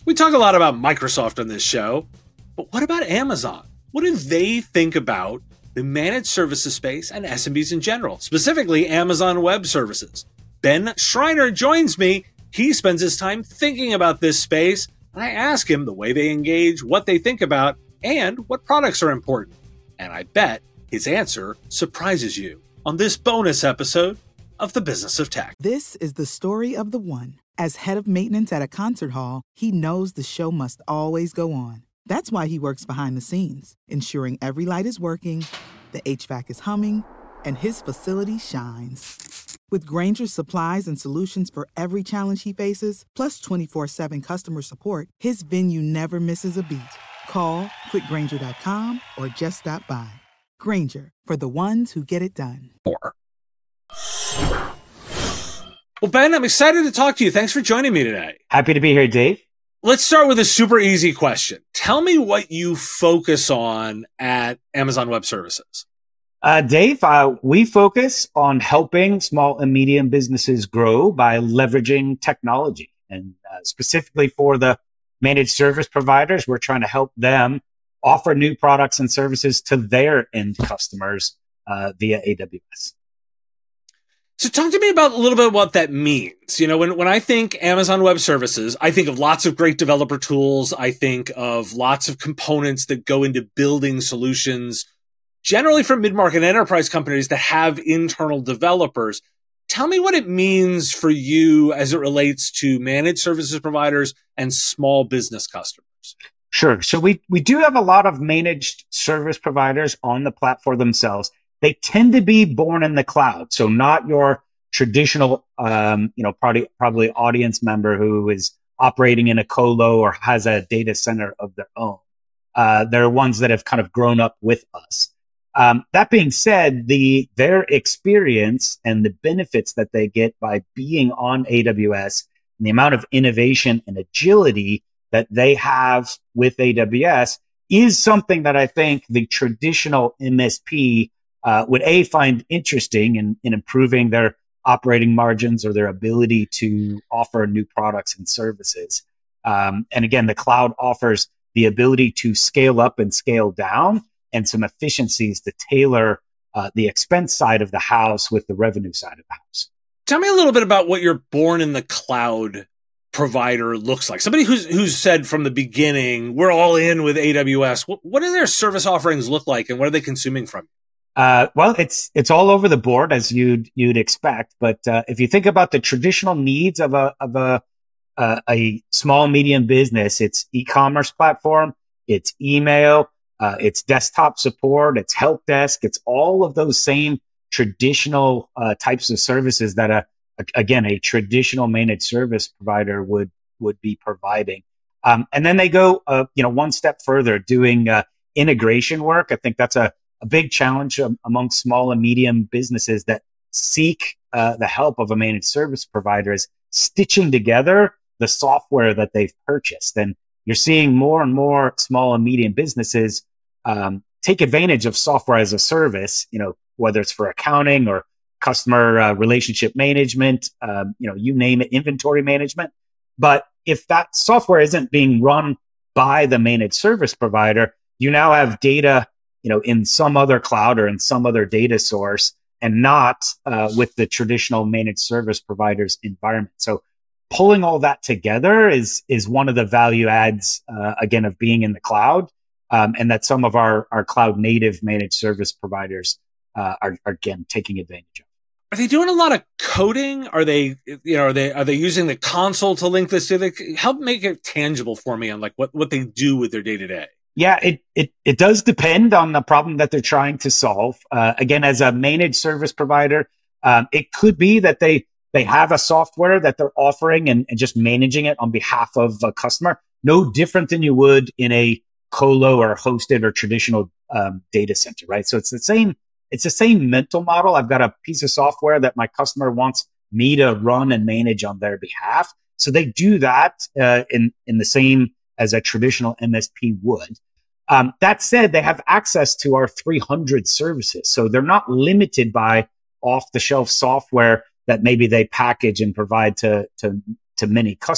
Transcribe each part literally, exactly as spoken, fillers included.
We talk a lot about Microsoft on this show, but what about Amazon? What do they think about the managed services space and S M Bs in general, specifically Amazon Web Services? Ben Schreiner joins me. He spends his time thinking about this space, and I ask him the way they engage, what they think about, and what products are important. And I bet his answer surprises you on this bonus episode of The Business of Tech. This is the story of the one. As head of maintenance at a concert hall, he knows the show must always go on. That's why he works behind the scenes, ensuring every light is working, the H V A C is humming, and his facility shines. With Grainger's supplies and solutions for every challenge he faces, plus twenty-four seven customer support, his venue never misses a beat. Call quick grainger dot com or just stop by. Grainger, for the ones who get it done. More. Well, Ben, I'm excited to talk to you. Thanks for joining me today. Happy to be here, Dave. Let's start with a super easy question. Tell me what you focus on at Amazon Web Services. Uh, Dave, uh, we focus on helping small and medium businesses grow by leveraging technology. And uh, specifically for the managed service providers, we're trying to help them offer new products and services to their end customers uh, via A W S. So talk to me about a little bit what that means. You know, when, when I think Amazon Web Services, I think of lots of great developer tools. I think of lots of components that go into building solutions, generally for mid-market enterprise companies that have internal developers. Tell me what it means for you as it relates to managed services providers and small business customers. Sure. So we, we do have a lot of managed service providers on the platform themselves. They tend to be born in the cloud. So not your traditional, um, you know, probably, probably audience member who is operating in a colo or has a data center of their own. Uh, they're ones that have kind of grown up with us. Um, that being said, the, their experience and the benefits that they get by being on A W S and the amount of innovation and agility that they have with A W S is something that I think the traditional M S P Uh, would A, find interesting in, in improving their operating margins or their ability to offer new products and services. Um, and again, the cloud offers the ability to scale up and scale down and some efficiencies to tailor uh, the expense side of the house with the revenue side of the house. Tell me a little bit about what your born in the cloud provider looks like. Somebody who's who's said from the beginning, we're all in with A W S. What, what do their service offerings look like and what are they consuming from you? Uh, well, it's, it's all over the board as you'd, you'd expect. But, uh, if you think about the traditional needs of a, of a, uh, a small, medium business, it's e-commerce platform, it's email, uh, it's desktop support, it's help desk, it's all of those same traditional, uh, types of services that a, a, again, a traditional managed service provider would, would be providing. Um, and then they go, uh, you know, one step further doing, uh, integration work. I think that's a, a big challenge um, among small and medium businesses that seek uh, the help of a managed service provider is stitching together the software that they've purchased. And you're seeing more and more small and medium businesses um, take advantage of software as a service, you know, whether it's for accounting or customer uh, relationship management, um, you know, you name it, inventory management. But if that software isn't being run by the managed service provider, you now have data, you know, in some other cloud or in some other data source and not uh, with the traditional managed service provider's environment. So pulling all that together is is one of the value adds, uh, again, of being in the cloud, um, and that some of our, our cloud native managed service providers uh, are, are, again, taking advantage of. Are they doing a lot of coding? Are they, you know, are they, are they using the console to link this to the, help make it tangible for me on like what, what they do with their day to day? Yeah, it, it, it does depend on the problem that they're trying to solve. Uh, again, as a managed service provider, um, it could be that they, they have a software that they're offering and, and just managing it on behalf of a customer, no different than you would in a colo or hosted or traditional um, data center, right? So it's the same, it's the same mental model. I've got a piece of software that my customer wants me to run and manage on their behalf. So they do that uh, in, in the same as a traditional M S P would. Um, that said, they have access to our three hundred services. So they're not limited by off-the-shelf software that maybe they package and provide to, to, to many customers.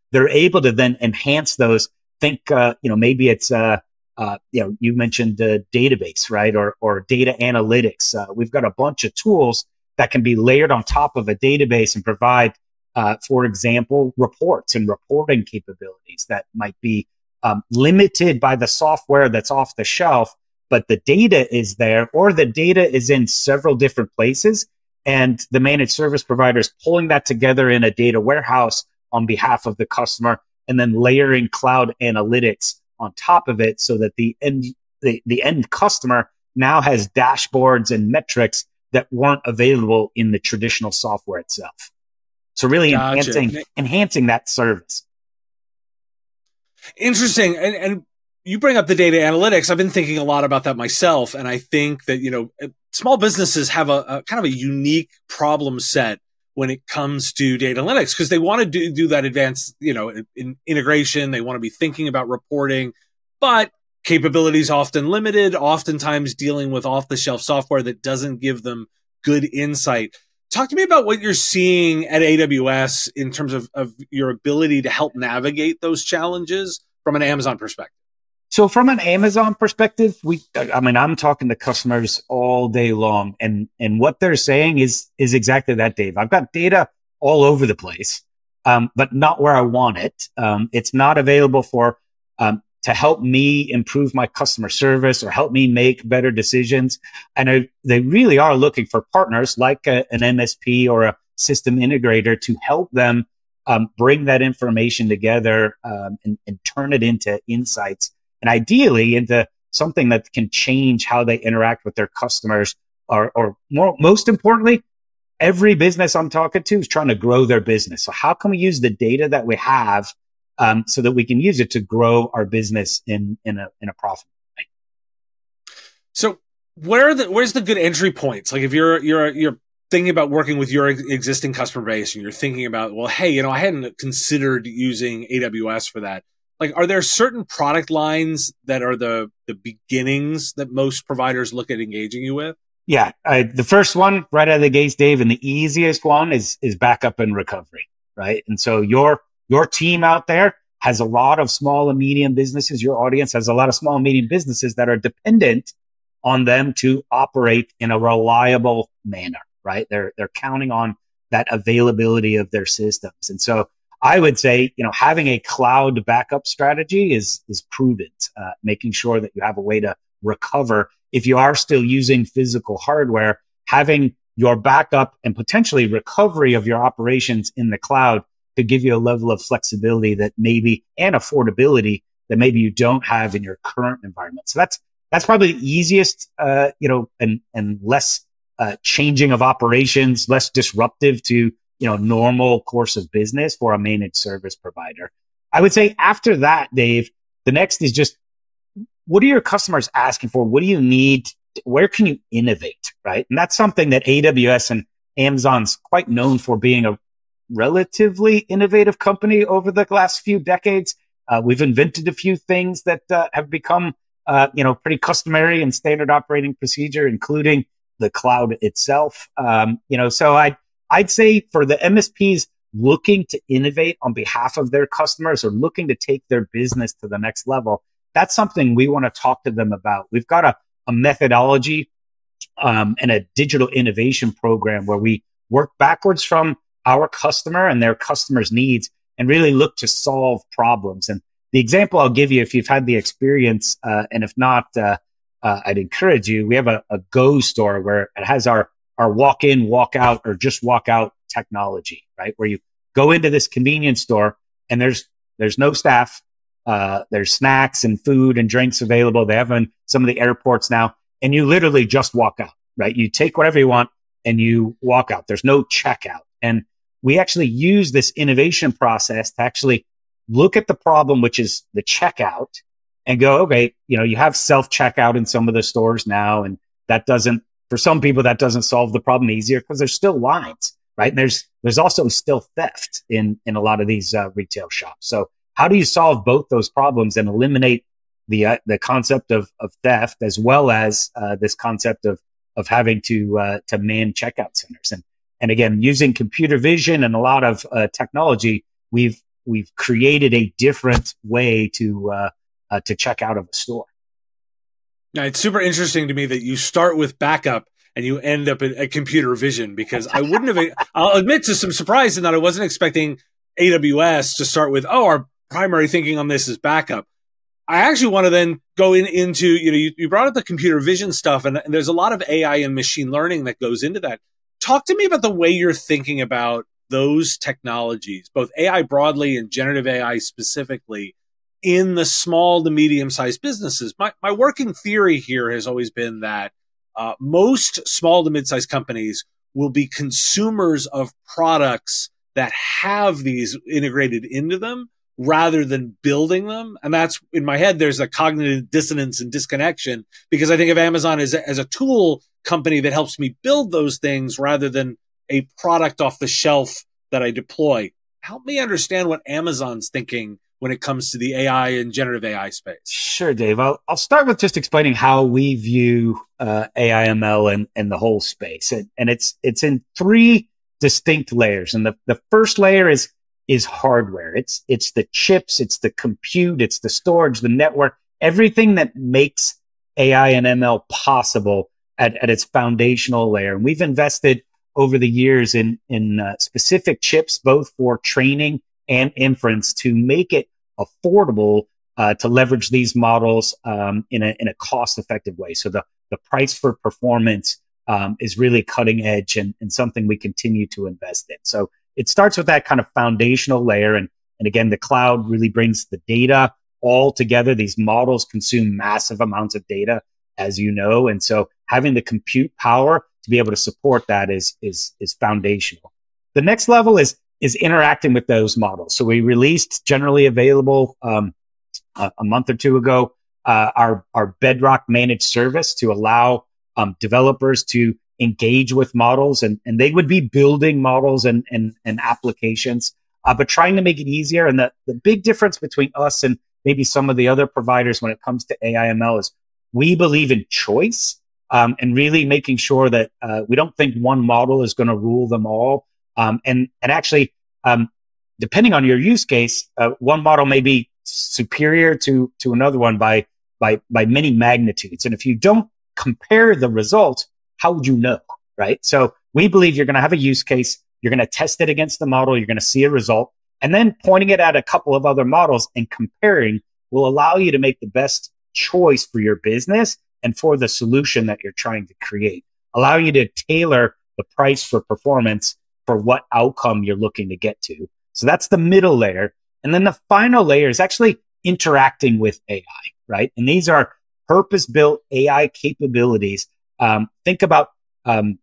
they're able to then enhance those. Think, uh, you know, maybe it's, uh, uh, you know, you mentioned the database, right? Or, or data analytics. Uh, we've got a bunch of tools that can be layered on top of a database and provide, uh, for example, reports and reporting capabilities that might be um, limited by the software that's off the shelf, but the data is there, or the data is in several different places. And the managed service provider is pulling that together in a data warehouse on behalf of the customer, and then layering cloud analytics on top of it so that the end, the, the end customer now has dashboards and metrics that weren't available in the traditional software itself. So really Gotcha. enhancing, enhancing that service. Interesting. And, and you bring up the data analytics. I've been thinking a lot about that myself. And I think that, you know, small businesses have a, a kind of a unique problem set when it comes to data analytics, because they want to do, do that advanced, you know, in, in integration. They want to be thinking about reporting, but capabilities often limited, oftentimes dealing with off the shelf software that doesn't give them good insight. Talk to me about what you're seeing at A W S in terms of, of your ability to help navigate those challenges from an Amazon perspective. So from an Amazon perspective, we, I mean, I'm talking to customers all day long, and, and what they're saying is, is exactly that, Dave. I've got data all over the place, um, but not where I want it. Um, it's not available for, um, to help me improve my customer service or help me make better decisions. And I, they really are looking for partners like a, an M S P or a system integrator to help them, um, bring that information together, um, and, and turn it into insights. And ideally into something that can change how they interact with their customers, or, or more, most importantly, every business I'm talking to is trying to grow their business. So how can we use the data that we have, um, so that we can use it to grow our business in, in a, in a profitable way? So where are the, where's the good entry points? Like if you're, you're, you're thinking about working with your existing customer base and you're thinking about, well, hey, you know, I hadn't considered using A W S for that. Like, are there certain product lines that are the, the beginnings that most providers look at engaging you with? Yeah. I, the first one right out of the gates, Dave, and the easiest one is, is backup and recovery, right? And so your, your team out there has a lot of small and medium businesses. Your audience has a lot of small and medium businesses that are dependent on them to operate in a reliable manner, right? They're, they're counting on that availability of their systems. And so I would say, you know, having a cloud backup strategy is, is prudent, uh, making sure that you have a way to recover. If you are still using physical hardware, having your backup and potentially recovery of your operations in the cloud could give you a level of flexibility that maybe, and affordability that maybe you don't have in your current environment. So that's, that's probably the easiest, uh, you know, and, and less, uh, changing of operations, less disruptive to, you know, normal course of business for a managed service provider. I would say after that, Dave, the next is just, what are your customers asking for? What do you need? Where can you innovate? Right. And that's something that A W S and Amazon's quite known for, being a relatively innovative company over the last few decades. Uh, we've invented a few things that uh, have become, uh, you know, pretty customary and standard operating procedure, including the cloud itself. Um, you know, so I, I'd say for the M S Ps looking to innovate on behalf of their customers or looking to take their business to the next level, that's something we want to talk to them about. We've got a, a methodology um, and a digital innovation program where we work backwards from our customer and their customers' needs and really look to solve problems. And the example I'll give you, if you've had the experience, uh, and if not, uh, uh, I'd encourage you. We have a, a Go store where it has our our walk in, walk out, or just walk out technology, right? Where you go into this convenience store and there's, there's no staff. Uh, there's snacks and food and drinks available. They have in some of the airports now, and you literally just walk out, right? You take whatever you want and you walk out. There's no checkout. And we actually use this innovation process to actually look at the problem, which is the checkout, and go, okay, you know, you have self checkout in some of the stores now, and that doesn't, for some people, that doesn't solve the problem easier because there's still lines, right? And there's, there's also still theft in, in a lot of these uh, retail shops. So how do you solve both those problems and eliminate the, uh, the concept of, of theft, as well as uh, this concept of, of having to, uh, to man checkout centers? And, and again, using computer vision and a lot of uh, technology, we've, we've created a different way to uh, uh, to check out of a store. Now, it's super interesting to me that you start with backup and you end up at, at computer vision, because I wouldn't have, I'll admit to some surprise in that I wasn't expecting A W S to start with, oh, our primary thinking on this is backup. I actually want to then go in into, you know, you, you brought up the computer vision stuff, and, and there's a lot of A I and machine learning that goes into that. Talk to me about the way you're thinking about those technologies, both A I broadly and generative A I specifically, in the small to medium-sized businesses. My, my working theory here has always been that uh, most small to mid-sized companies will be consumers of products that have these integrated into them rather than building them. And that's, in my head, there's a cognitive dissonance and disconnection, because I think of Amazon as a, as a tool company that helps me build those things rather than a product off the shelf that I deploy. Help me understand what Amazon's thinking when it comes to the A I and generative A I space. Sure, Dave. I'll, I'll start with just explaining how we view uh, A I M L and, and the whole space. And, and it's it's in three distinct layers. And the, the first layer is is hardware. It's it's the chips, it's the compute, it's the storage, the network, everything that makes A I and M L possible at, at its foundational layer. And we've invested over the years in, in uh, specific chips, both for training and inference, to make it affordable uh, to leverage these models um, in a in a cost-effective way. So the the price for performance um, is really cutting edge, and, and something we continue to invest in. So it starts with that kind of foundational layer, and and again, the cloud really brings the data all together. These models consume massive amounts of data, as you know, and so having the compute power to be able to support that is is is foundational. The next level is is interacting with those models. So we released generally available um, a, a month or two ago uh, our our Bedrock managed service to allow um, developers to engage with models, and, and they would be building models and and, and applications, uh, but trying to make it easier. And the, the big difference between us and maybe some of the other providers when it comes to A I M L is we believe in choice um, and really making sure that uh, we don't think one model is going to rule them all. Um, and, and actually, um, depending on your use case, uh, one model may be superior to, to another one by, by, by many magnitudes. And if you don't compare the results, how would you know, right? So we believe you're going to have a use case, you're going to test it against the model, you're going to see a result, and then pointing it at a couple of other models and comparing will allow you to make the best choice for your business and for the solution that you're trying to create, allowing you to tailor the price for performance for what outcome you're looking to get to. So that's the middle layer. And then the final layer is actually interacting with A I, right? And these are purpose-built A I capabilities. Um, think about, um,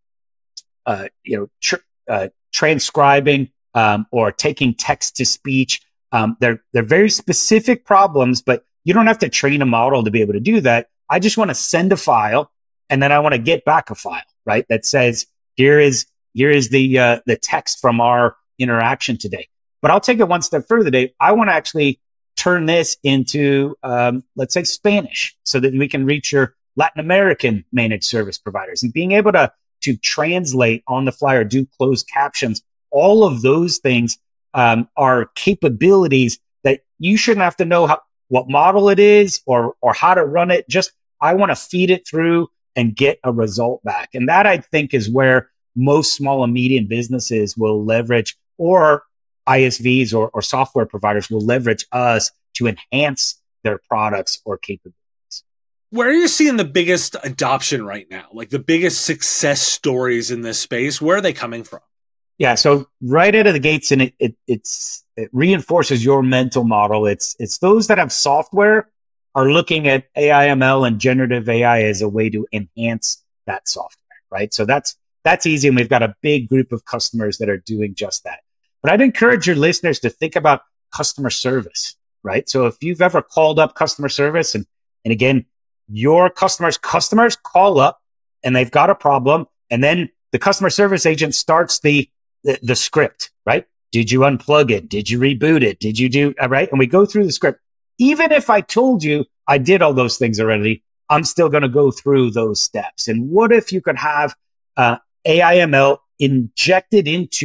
uh, you know, tr- uh, transcribing um, or taking text to speech. Um, they're they're very specific problems, but you don't have to train a model to be able to do that. I just want to send a file, and then I want to get back a file, right? That says, here is Here is the uh, the text from our interaction today. But I'll take it one step further, Dave. I want to actually turn this into, um, let's say, Spanish, so that we can reach your Latin American managed service providers. And being able to to translate on the fly or do closed captions, all of those things um, are capabilities that you shouldn't have to know how, what model it is or or how to run it. Just I want to feed it through and get a result back. And that, I think, is where most small and medium businesses will leverage, or I S Vs or, or software providers will leverage us to enhance their products or capabilities. Where are you seeing the biggest adoption right now? Like the biggest success stories in this space? Where are they coming from? Yeah, so right out of the gates, and it, it it's it reinforces your mental model. It's it's those that have software are looking at A I M L and generative A I as a way to enhance that software, right? So that's That's easy, and we've got a big group of customers that are doing just that. But I'd encourage your listeners to think about customer service, right? So if you've ever called up customer service, and, and again, your customers' customers call up and they've got a problem, and then the customer service agent starts the, the, the script, right? Did you unplug it? Did you reboot it? Did you do, all right? And we go through the script. Even if I told you I did all those things already, I'm still going to go through those steps. And what if you could have uh, A I M L injected into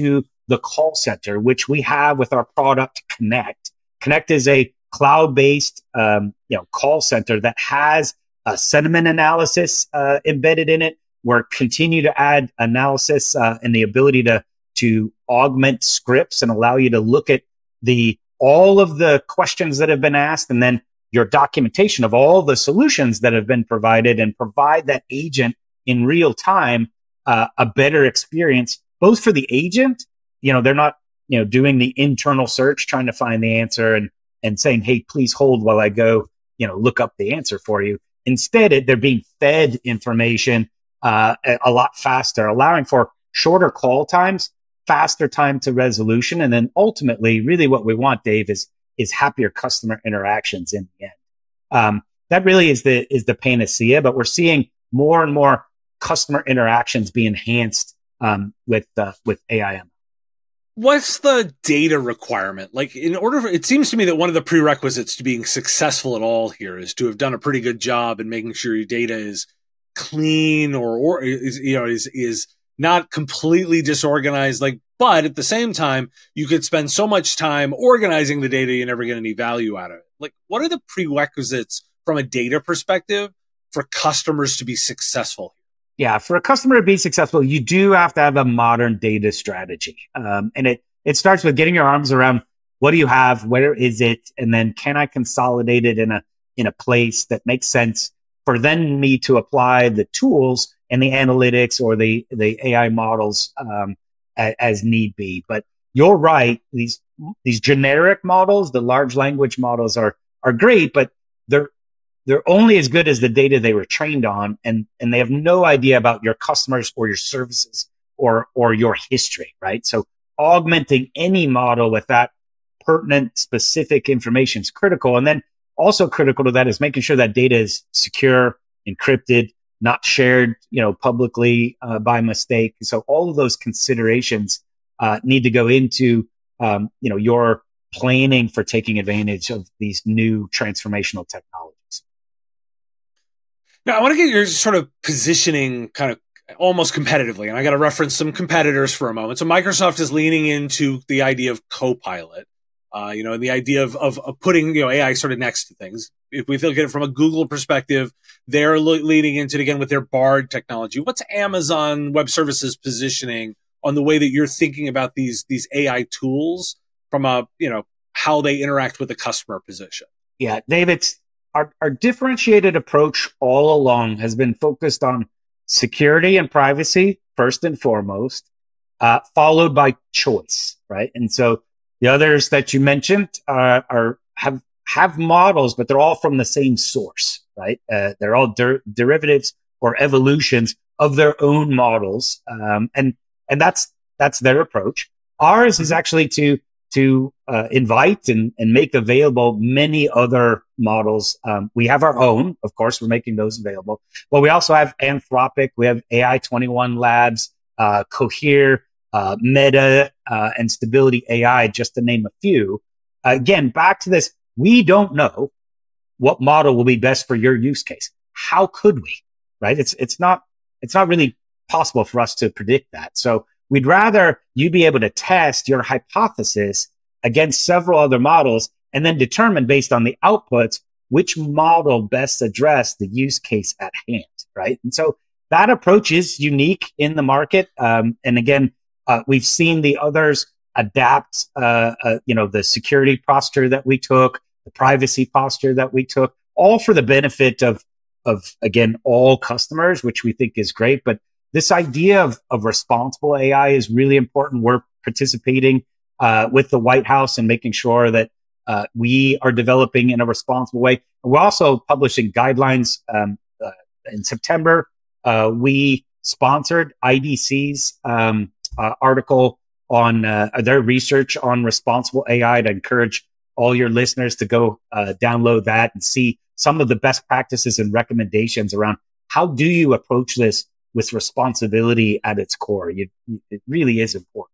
the call center, which we have with our product Connect. Connect is a cloud-based um, you know, call center that has a sentiment analysis uh, embedded in it. We're continue to add analysis uh, and the ability to to augment scripts and allow you to look at the all of the questions that have been asked and then your documentation of all the solutions that have been provided and provide that agent in real time uh, a better experience, both for the agent. You know, they're not, you know, doing the internal search, trying to find the answer and, and saying, hey, please hold while I go, you know, look up the answer for you. Instead, it, they're being fed information uh, a, a lot faster, allowing for shorter call times, faster time to resolution. And then ultimately, really what we want, Dave, is, is happier customer interactions in the end. Um, that really is the, is the panacea, but we're seeing more and more customer interactions be enhanced um, with, uh, with A I M L. What's the data requirement? Like, in order for, it seems to me that one of the prerequisites to being successful at all here is to have done a pretty good job in making sure your data is clean or, or is, you know, is, is not completely disorganized. Like, but at the same time, you could spend so much time organizing the data, you never get any value out of it. Like, what are the prerequisites from a data perspective for customers to be successful? Yeah, for a customer to be successful, you do have to have a modern data strategy. Um, and it, it starts with getting your arms around what do you have, where is it, and then can I consolidate it in a in a place that makes sense for then me to apply the tools and the analytics or the, the A I models um, as, as need be. But you're right, these these generic models, the large language models are are great, but they're They're only as good as the data they were trained on, and, and they have no idea about your customers or your services or, or your history, right? So augmenting any model with that pertinent, specific information is critical. And then also critical to that is making sure that data is secure, encrypted, not shared, you know, publicly uh, by mistake. So all of those considerations uh, need to go into, um, you know, your planning for taking advantage of these new transformational technologies. Now, I want to get your sort of positioning kind of almost competitively, and I got to reference some competitors for a moment. So Microsoft is leaning into the idea of Copilot, uh, you know, and the idea of, of, of putting, you know, A I sort of next to things. If we look at it from a Google perspective, they're lo- leaning into it again with their Bard technology. What's Amazon Web Services positioning on the way that you're thinking about these, these A I tools from a, you know, how they interact with the customer position? Yeah, Dave, it's, Our, our differentiated approach all along has been focused on security and privacy, first and foremost, uh, followed by choice, right? And so the others that you mentioned uh, are have have models, but they're all from the same source, right? Uh, they're all der- derivatives or evolutions of their own models, um, and and that's that's their approach. Ours is actually to to uh, invite and, and make available many other models. Um, we have our own, of course, we're making those available, but we also have Anthropic, we have A I twenty-one Labs, uh, Cohere, uh, Meta, uh, and Stability A I, just to name a few. Uh, again, back to this, we don't know what model will be best for your use case. How could we, right? It's, it's not, it's not really possible for us to predict that. So we'd rather you be able to test your hypothesis against several other models and then determine based on the outputs which model best address the use case at hand, right? And so that approach is unique in the market. Um, and again, uh, we've seen the others adapt, uh, uh, you know, the security posture that we took, the privacy posture that we took, all for the benefit of, of again, all customers, which we think is great. But this idea of, of responsible A I is really important. We're participating uh, with the White House and making sure that uh, we are developing in a responsible way. We're also publishing guidelines. Um, uh, in September, uh, we sponsored I D C's um, uh, article on uh, their research on responsible A I to encourage all your listeners to go uh, download that and see some of the best practices and recommendations around how do you approach this with responsibility at its core. You, it really is important.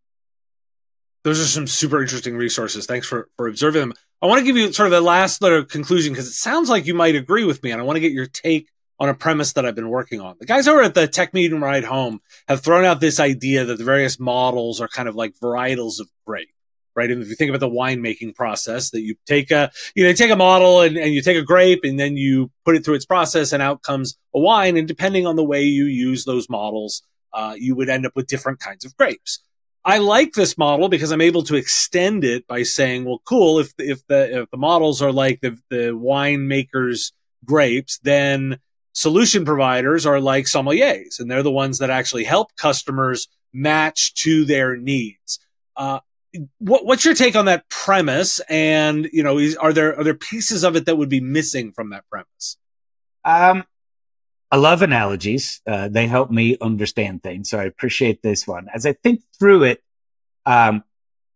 Those are some super interesting resources. Thanks for, for observing them. I want to give you sort of the last little conclusion because it sounds like you might agree with me, and I want to get your take on a premise that I've been working on. The guys over at the Tech Meeting Ride Home have thrown out this idea that the various models are kind of like varietals of grape, right? And if you think about the winemaking process, that you take a, you know, take a model and, and you take a grape and then you put it through its process and out comes a wine. And depending on the way you use those models, uh, you would end up with different kinds of grapes. I like this model because I'm able to extend it by saying, well, cool, if if the if the models are like the the winemakers' grapes, then solution providers are like sommeliers, and they're the ones that actually help customers match to their needs. Uh, what, what's your take on that premise? And you know, is, are there are there pieces of it that would be missing from that premise? Um, I love analogies. Uh, they help me understand things. So I appreciate this one. As I think through it, um,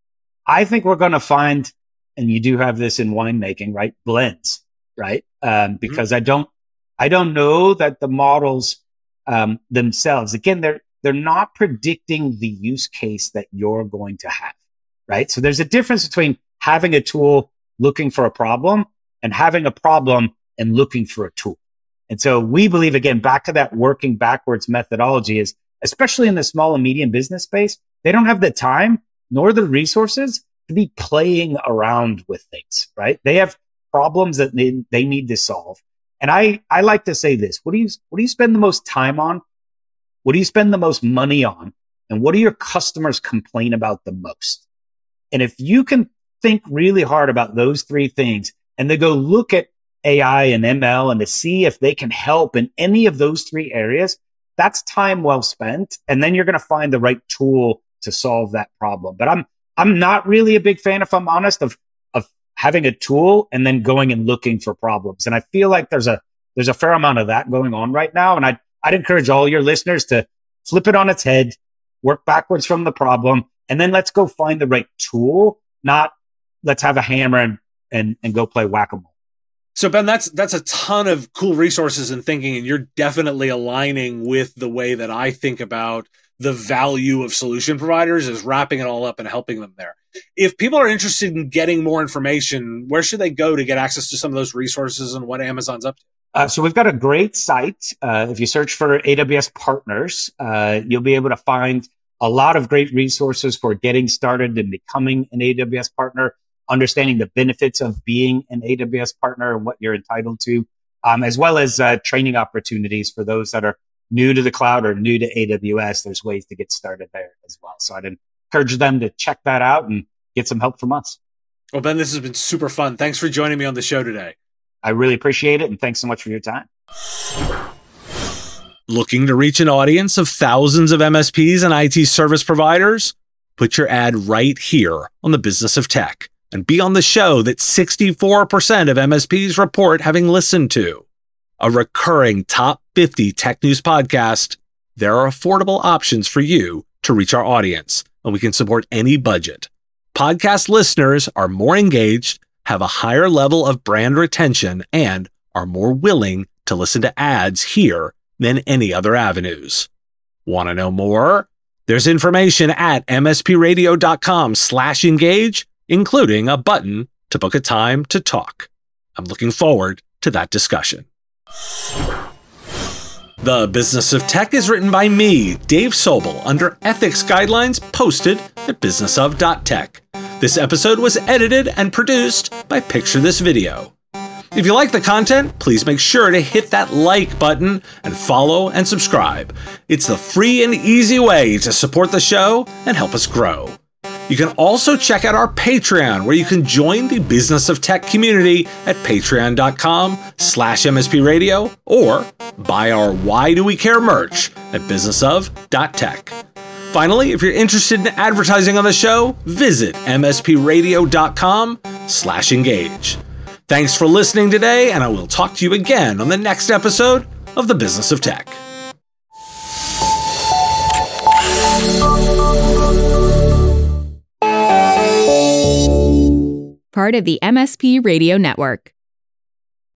I think we're going to find, and you do have this in winemaking, right? Blends, right? Um, because mm-hmm. I don't, I don't know that the models, um, themselves, again, they're, they're not predicting the use case that you're going to have, right? So there's a difference between having a tool looking for a problem and having a problem and looking for a tool. And so we believe, again, back to that working backwards methodology is, especially in the small and medium business space, they don't have the time nor the resources to be playing around with things, right? They have problems that they, they need to solve. And I, I like to say this, what do you, what do you spend the most time on? What do you spend the most money on? And what do your customers complain about the most? And if you can think really hard about those three things and then go look at A I and M L and to see if they can help in any of those three areas, that's time well spent. And then you're going to find the right tool to solve that problem. But I'm, I'm not really a big fan, if I'm honest, of, of having a tool and then going and looking for problems. And I feel like there's a, there's a fair amount of that going on right now. And I'd, I'd encourage all your listeners to flip it on its head, work backwards from the problem, and then let's go find the right tool, not let's have a hammer and, and, and go play whack-a-mole. So Ben, that's that's a ton of cool resources and thinking, and you're definitely aligning with the way that I think about the value of solution providers, is wrapping it all up and helping them there. If people are interested in getting more information, where should they go to get access to some of those resources and what Amazon's up to? Uh, so we've got a great site. Uh, if you search for A W S Partners, uh, you'll be able to find a lot of great resources for getting started and becoming an A W S partner, understanding the benefits of being an A W S partner and what you're entitled to, um, as well as uh, training opportunities for those that are new to the cloud or new to A W S. There's ways to get started there as well. So I'd encourage them to check that out and get some help from us. Well, Ben, this has been super fun. Thanks for joining me on the show today. I really appreciate it. And thanks so much for your time. Looking to reach an audience of thousands of M S Ps and I T service providers? Put your ad right here on the Business of Tech and be on the show that sixty-four percent of M S Ps report having listened to. A recurring top fifty tech news podcast, there are affordable options for you to reach our audience, and we can support any budget. Podcast listeners are more engaged, have a higher level of brand retention, and are more willing to listen to ads here than any other avenues. Want to know more? There's information at mspradio.com slash engage, including a button to book a time to talk. I'm looking forward to that discussion. The Business of Tech is written by me, Dave Sobel, under ethics guidelines posted at business of dot tech. This episode was edited and produced by Picture This Video. If you like the content, please make sure to hit that like button and follow and subscribe. It's the free and easy way to support the show and help us grow. You can also check out our Patreon, where you can join the Business of Tech community at patreon.com slash mspradio or buy our Why Do We Care merch at business of dot tech. Finally, if you're interested in advertising on the show, visit mspradio.com slash engage. Thanks for listening today, and I will talk to you again on the next episode of The Business of Tech. Part of the M S P Radio Network.